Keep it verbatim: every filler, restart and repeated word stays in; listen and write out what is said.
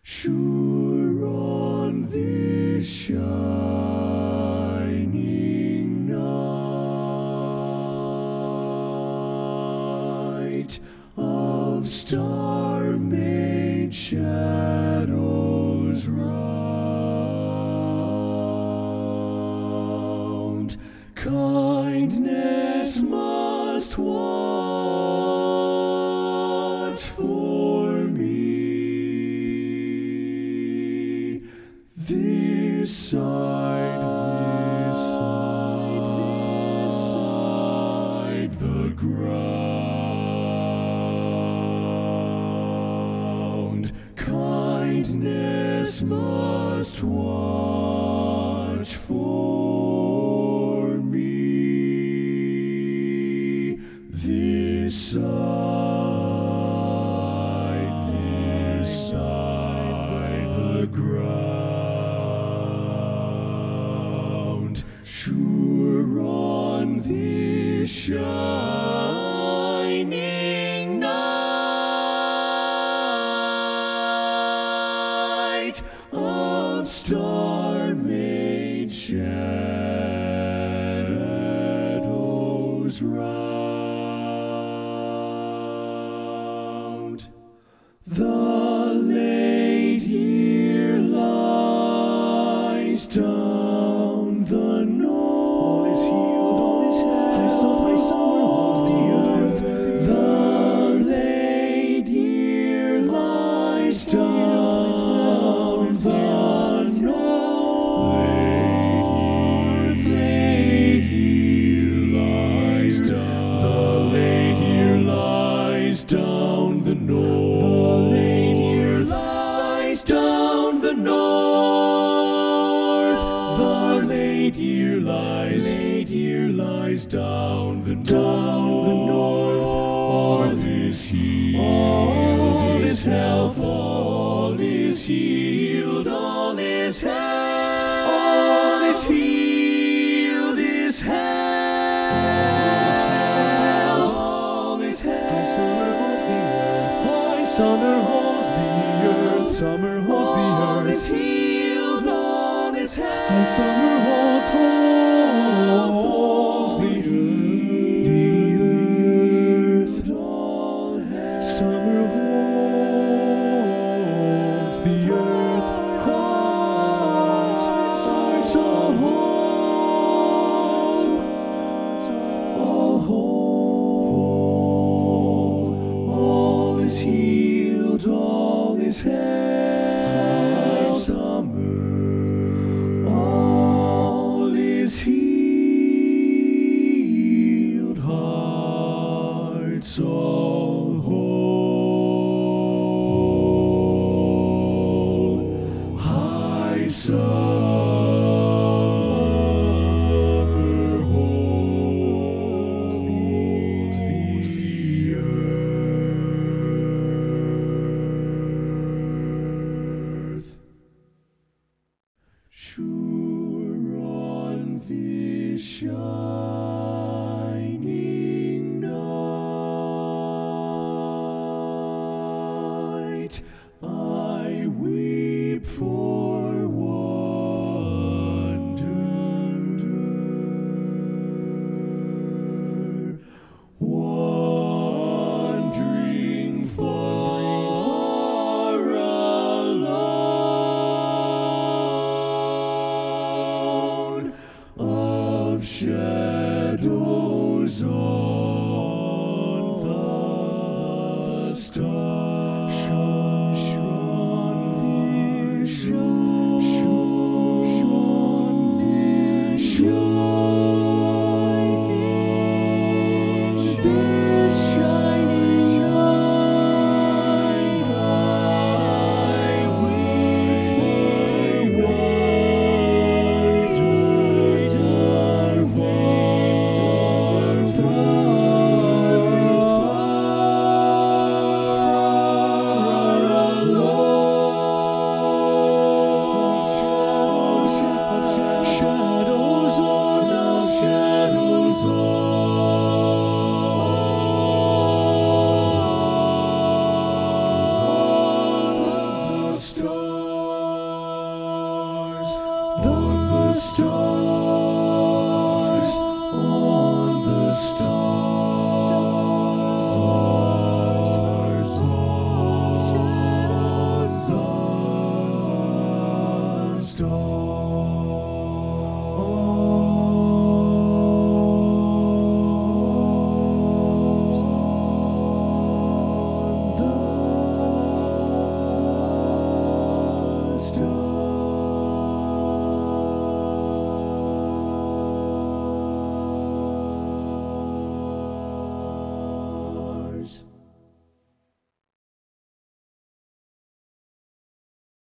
Sure on this shining night of star-made shadows round, kindness must watch for me. This side, this side, this side, the ground. Kindness must watch for me. This side, this side, the ground. Sure on this shining night of star-made shadows round. The late year lies down the north. All is healed, all is held. High soft, high summer holds the earth. The late year lies down the north. Late year lies down. The late year lies down the north. The late year lies down the north. The late year lies, late year lies down the down the north. All is healed, all is health, all is healed, all is health, all is healed, is health, all is health. High summer holds the earth, high summer holds the earth, summer holds the earth. All is healed, all is health. High summer holds, holds the earth, the earth, all health. Summer holds the earth, holds, holds, all holds, all whole, all is healed, all is held. Summer, all is healed, hearts all whole. High summer holds the, the earth. Sure on this shining night, I weep for wonder, wandering far alone, of shadows on the star. Shone, shone, shone, shone, shone, shone, this shining night. I weep for wonder, wonder, wonder. north.